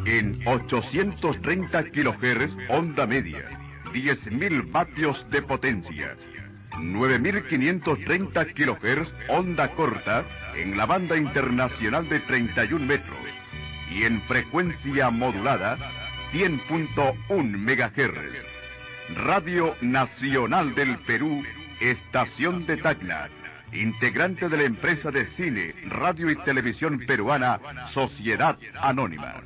En 830 kHz onda media, 10.000 vatios de potencia. 9.530 kHz onda corta en la banda internacional de 31 metros. Y en frecuencia modulada, 100.1 MHz. Radio Nacional del Perú, estación de Tacna, integrante de la empresa de cine, radio y televisión peruana, Sociedad Anónima.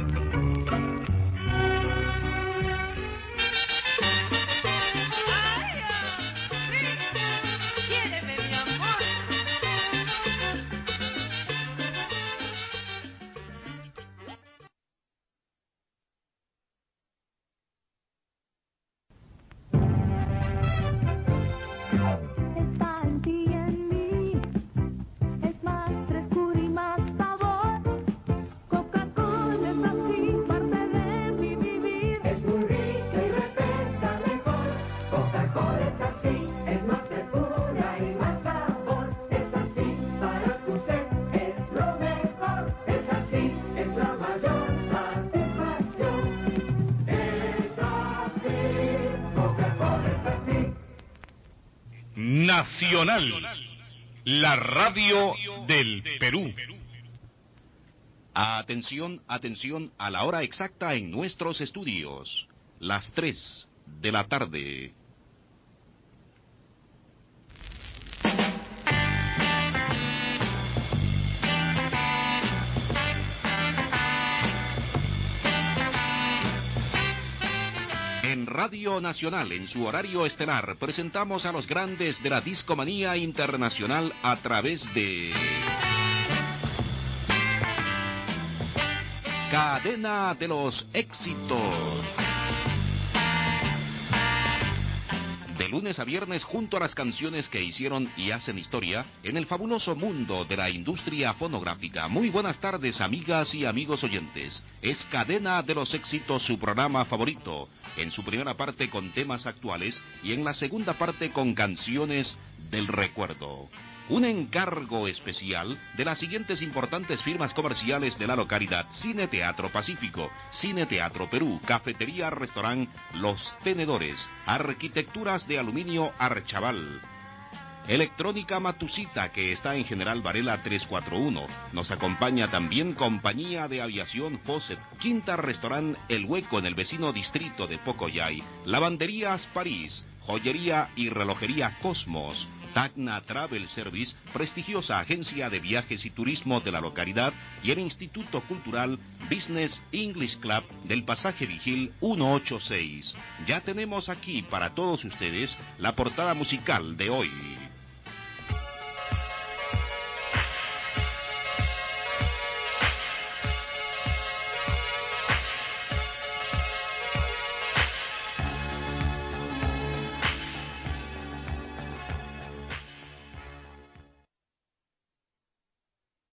Nacional, la radio del Perú. Atención, atención a la hora exacta en nuestros estudios. Las 3 de la tarde. En Radio Nacional, en su horario estelar, presentamos a los grandes de la discomanía internacional a través de... Cadena de los Éxitos. De lunes a viernes, junto a las canciones que hicieron y hacen historia en el fabuloso mundo de la industria fonográfica. Muy buenas tardes, amigas y amigos oyentes. Es Cadena de los Éxitos, su programa favorito. En su primera parte con temas actuales y en la segunda parte con canciones del recuerdo. Un encargo especial de las siguientes importantes firmas comerciales de la localidad: Cine Teatro Pacífico, Cine Teatro Perú, Cafetería Restaurant Los Tenedores, Arquitecturas de Aluminio Archaval, Electrónica Matusita, que está en General Varela 341. Nos acompaña también Compañía de Aviación Fosset, Quinta Restaurant El Hueco en el vecino distrito de Pocoyay, Lavanderías París, Joyería y Relojería Cosmos, Tacna Travel Service, prestigiosa agencia de viajes y turismo de la localidad, y el Instituto Cultural Business English Club del Pasaje Vigil 186. Ya tenemos aquí para todos ustedes la portada musical de hoy.